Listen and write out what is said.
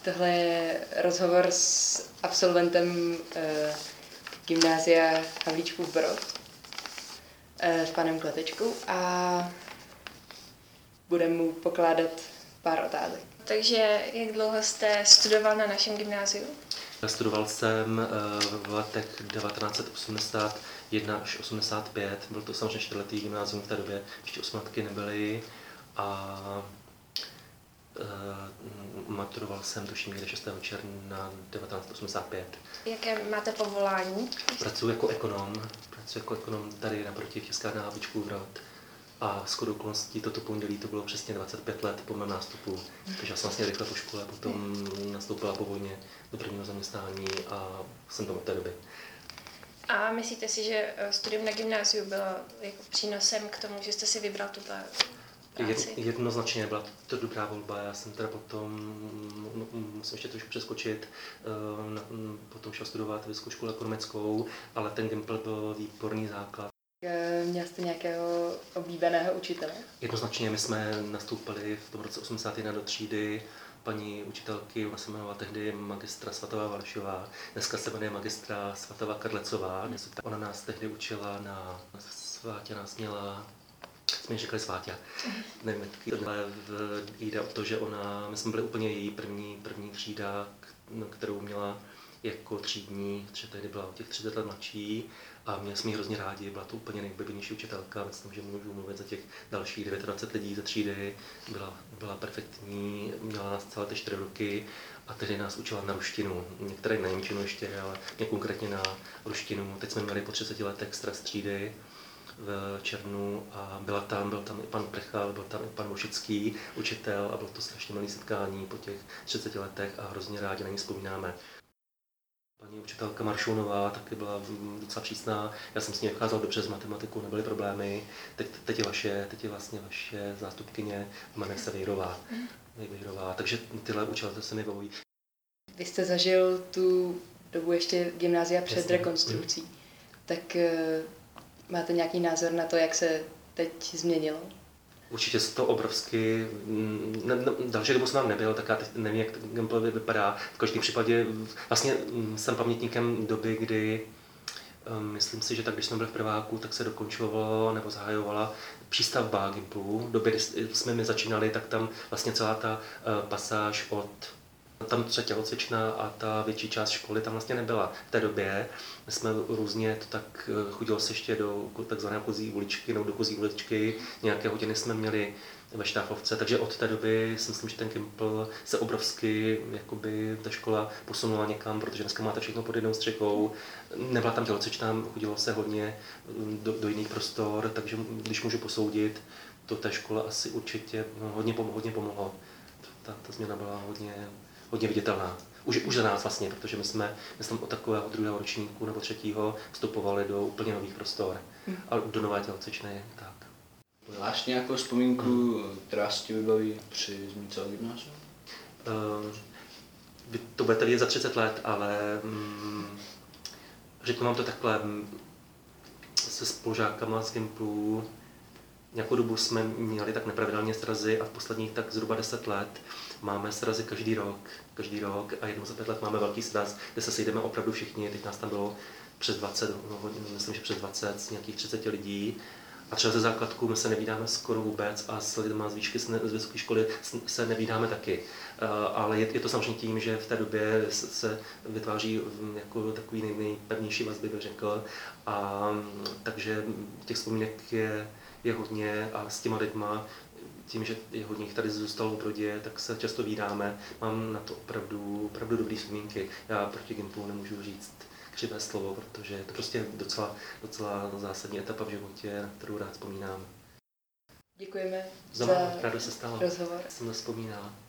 Tohle je rozhovor s absolventem gymnázia Havlíčkův Brod, s panem Kletečkou, a budeme mu pokládat pár otázek. Takže jak dlouho jste studoval na našem gymnáziu? Studoval jsem v letech 1981 až 85. Byl to samozřejmě 4letý gymnázium v té době, ještě 8letky nebyly. A maturoval jsem, tuším, někde 6. června 1985. Jaké máte povolání? Pracuji jako ekonom tady naproti v tiskárně Havlíčkův Brod. A shodou okolností toto pondělí to bylo přesně 25 let po mém nástupu. Takže já jsem vlastně rychle po škole potom nastoupila po vojně do prvního zaměstnání a jsem tam od té doby. A myslíte si, že studium na gymnáziu bylo jako přínosem k tomu, že jste si vybral tuhle práci? Jednoznačně byla to dobrá volba. Já jsem teda potom, musím ještě trošku přeskočit, potom šel studovat vysokou školu ekonomickou, ale ten Gimpl byl výborný základ. Měl jste nějakého oblíbeného učitele? Jednoznačně my jsme nastoupili v tom roce 81 do třídy paní učitelky, ona se jmenovala tehdy magistra Svatava Valšová, dneska se jmenuje magistra Svatava Karlecová. Ona nás tehdy učila na Svátě, nás měla, jsme ji řekli Svátě, nevím, ale jde o to, že my jsme byli úplně její první třída, kterou měla jako třídní, protože tehdy byla o těch 30 let mladší a měli jsme ji hrozně rádi, byla to úplně nejoblíbenější učitelka, myslím, že můžu mluvit za těch dalších 29 lidí ze třídy, byla perfektní, měla nás celé ty 4 roky a tehdy nás učila na ruštinu, některé na němčinu ještě, ale mě konkrétně na ruštinu. Teď jsme měli po 30 letech stres třídy v červnu a byl tam i pan Prchal, byl tam i pan Mošický, učitel, a bylo to strašně milé setkání po těch 30 letech a hrozně rádi na ní vzpomínáme. Paní učitelka Maršounová taky byla docela přísná, já jsem s ní vycházel dobře z matematiku, nebyly problémy. Teď je vlastně vaše zástupkyně, jmenuje se Vejrová. Takže tyhle učitelé se mi bavují. Vy jste zažil tu dobu ještě gymnázia před rekonstrukcí, tak máte nějaký názor na to, jak se teď změnilo? Určitě se to obrovsky, další dobu jsem tam nebyl, tak já teď nevím, jak to Gimpl vypadá. V každém případě vlastně jsem pamětníkem doby, kdy myslím si, že tak, když jsme byli v prváku, tak se dokončovala nebo zahajovala přístavba Gimplu. V době, kdy jsme my začínali, tak tam vlastně celá ta pasáž od tam třeba tělocvična a ta větší část školy tam vlastně nebyla. V té době my jsme různě to tak chodilo se ještě do takzvané kozí uličky nebo do kozí uličky. Nějaké hodiny jsme měli ve Štáfovce, takže od té doby si myslím, že ten Gimpl se obrovsky, jakoby ta škola posunula někam, protože dneska máte všechno pod jednou střechou. Nebyla tam tělocvična, chodilo se hodně do jiných prostor, takže když můžu posoudit, to té škole asi určitě hodně pomohlo. Ta změna byla hodně viditelná. Už za nás vlastně, protože my jsme od takového 2. ročníku nebo 3. vstupovali do úplně nových prostor a do nové tělocvičny. Tak. Máš nějakou vzpomínku, která se ti vybaví při zmínce o gymnáziu? Vy to budete vidět za 30 let, ale řeknu vám to takhle, se spolužákama z Gimplu nějakou dobu jsme měli tak nepravidelně srazy a v posledních tak zhruba 10 let máme srazy každý rok a jednou za 5 let máme velký sraz, kde se sejdeme opravdu všichni, teď nás tam bylo přes 20, myslím, že přes 20 z nějakých 30 lidí. A třeba ze základku my se nevídáme skoro vůbec a s lidmi z výšky z vysoké školy se nevídáme taky. Ale je to samozřejmě tím, že v té době se vytváří jako takový nejpevnější vazby, bych řekl. A takže těch vzpomínek je hodně a s těma lidma, tím, že je hodně jich tady zůstalo v Brodě, tak se často vídáme. Mám na to opravdu dobré vzpomínky. Já proti Gimplu nemůžu říct křivé slovo, protože je to prostě docela zásadní etapa v životě, na kterou rád vzpomínám. Děkujeme za rozhovor. Jsem vzpomínal.